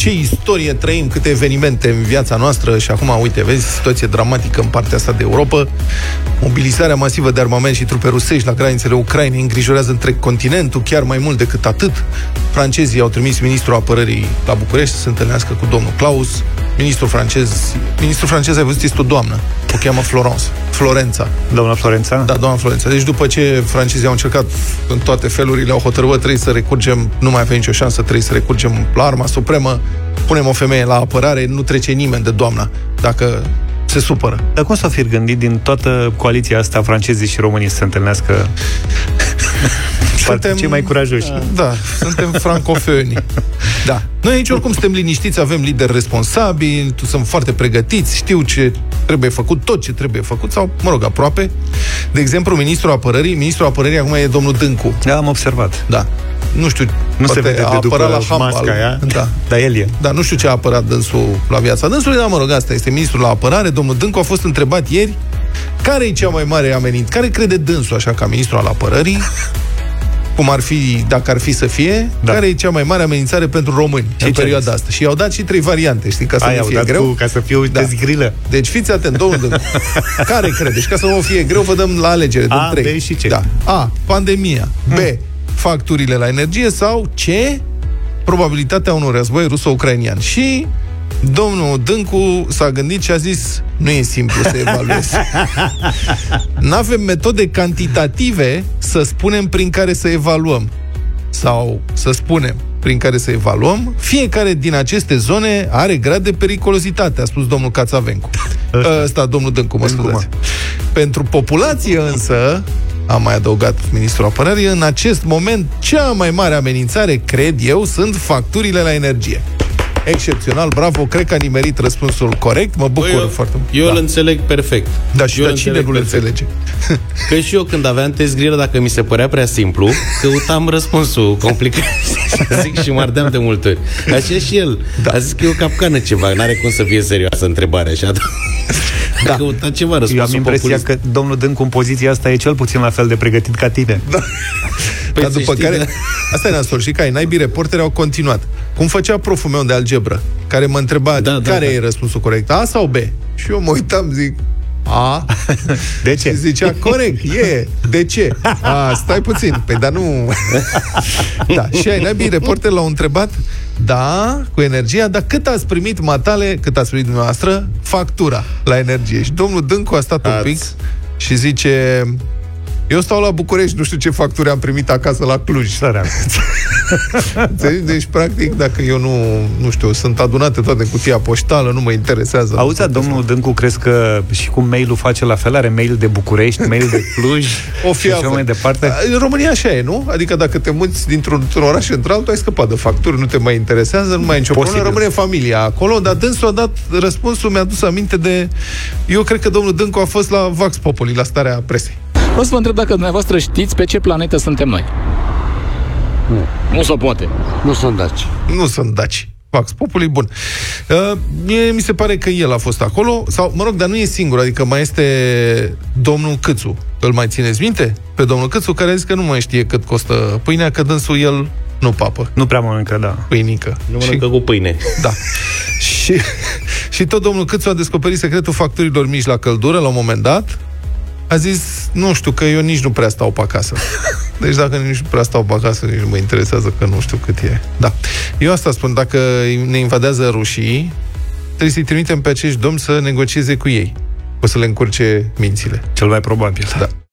ce istorie trăim, câte evenimente în viața noastră și acum, uite, vezi, situație dramatică în partea asta de Europa. Mobilizarea masivă de armament și trupe rusești la granițele Ucrainei îngrijorează întreg continentul, chiar mai mult decât atât. Francezii au trimis ministrul apărării la București să se întâlnească cu domnul Claus. Ministrul francez, ai văzut, este o doamnă. O cheamă Florența. Doamna Florența? Da, doamna Florența. Deci după ce francezii au încercat în toate felurile, au hotărât, trebuie să recurgem, nu mai avem nicio șansă, trebuie să recurgem la arma supremă, punem o femeie la apărare, nu trece nimeni de doamna, dacă se supără. Dar cum s-a fi gândit din toată coaliția asta, francezii și românii, să se întâlnească? Suntem cei mai curajoși. Da, suntem francofoni. Da. Noi aici oricum suntem liniștiți, avem lideri responsabili, sunt foarte pregătiți, știu ce trebuie făcut, tot ce trebuie făcut, sau, mă rog, aproape. De exemplu, ministrul apărării acum e domnul Dâncu. Da, am observat. Da. Nu știu, nu se vede de după la masca aia, da. Dar el e. Da, nu știu ce a apărat dânsul la viața dânsului, dar mă rog, asta este ministrul la apărare. Domnul Dâncu a fost întrebat ieri care e cea mai mare amenințare, care crede dânsul, așa, ca ministru al apărării, cum ar fi, dacă ar fi să fie, care e cea mai mare amenințare pentru români în perioada asta. Și i-au dat și 3 variante, știi, ca să nu fie greu. Ca să fie o dezgrilă. Deci fiți atent, domnul Dâncu. Care credeți? Ca să nu fie greu, vă dăm la alegere. A, dăm 3. B și C. Da. A, pandemia. B, facturile la energie. Sau C, probabilitatea unui război ruso-ucrainian. Și domnul Dâncu s-a gândit și a zis: nu e simplu să evaluezi. N-avem metode cantitative să spunem prin care să evaluăm. Sau să spunem prin care să evaluăm. Fiecare din aceste zone are grad de periculozitate, a spus domnul Cațavencu. Ăsta, domnul Dâncu, mă scuzați. Pentru populație însă, a mai adăugat ministrul apărării, în acest moment cea mai mare amenințare, cred eu, sunt facturile la energie. Excepțional, bravo, cred că a nimerit răspunsul corect, mă bucur foarte mult. Eu îl înțeleg perfect. Da, și cine nu le înțelege? Că și eu, când aveam test grilă, dacă mi se părea prea simplu, căutam răspunsul complicat. Zic, și mă ardeam de multe ori. Așa și el. A zis că e o capcană ceva, n-are cum să fie serioasă întrebarea așa. Da. Căuta ceva răspunsul. Eu am impresia că domnul Dâncu în poziția asta e cel puțin la fel de pregătit ca tine. Da. Păi după care, asta e nasol, și ca ai naibii, reporteri au continuat. Cum făcea proful meu de algebră, care mă întreba care e răspunsul corect, A sau B? Și eu mă uitam, zic A. De ce? Și zicea, corect, e. De ce? A, stai puțin. Păi, dar nu... Da, și ai naibii, reporteri l-au întrebat, da, cu energia, dar cât ați primit, matale, cât ați primit dumneavoastră, factura la energie? Și domnul Dâncu a stat un pic și zice: eu stau la București, nu știu ce facturi am primit acasă la Cluj. Deci, practic, dacă eu nu știu, sunt adunate toate în cutia poștală, nu mă interesează. Auzi, domnul Dâncu, crezi că și cum mail-ul face la fel? Are mail de București, mail de Cluj și așa mai departe? În România așa e, nu? Adică dacă te muți dintr-un oraș într-altul, ai scăpat de facturi, nu te mai interesează, nu mai ai nicio problemă, rămâne familia acolo, dar dânsul a dat răspunsul, mi-a dus aminte de... Eu cred că domnul Dâncu a fost la Vox Populi, la starea presei. Vreau să vă întreb dacă dumneavoastră știți pe ce planetă suntem noi. Nu se poate. Nu sunt daci. Nu sunt daci. Vox Populi, bun. Mie mi se pare că el a fost acolo, sau, mă rog, dar nu e singur, adică mai este domnul Câțu. Îl mai țineți minte? Pe domnul Câțu, care a zis că nu mai știe cât costă pâinea, că dânsul el nu papă. Nu prea mănâncă, da. Pâinică. Nu mănâncă cu pâine. Da. Și tot domnul Câțu a descoperit secretul facturilor mici la căldură la un moment dat. A zis, nu știu, că eu nici nu prea stau pe acasă. Deci dacă nici nu prea stau pe acasă, nici nu mă interesează, că nu știu cât e. Da. Eu asta spun, dacă ne invadează rușii, trebuie să-i trimitem pe acești domni să negocieze cu ei. O să le încurce mințile. Cel mai probabil. Da.